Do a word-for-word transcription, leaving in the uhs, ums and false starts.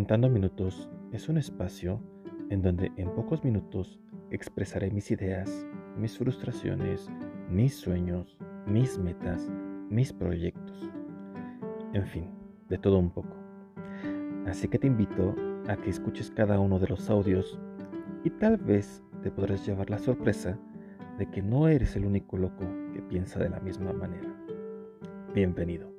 Contando Minutos es un espacio en donde en pocos minutos expresaré mis ideas, mis frustraciones, mis sueños, mis metas, mis proyectos, en fin, de todo un poco. Así que te invito a que escuches cada uno de los audios y tal vez te podrás llevar la sorpresa de que no eres el único loco que piensa de la misma manera. Bienvenido.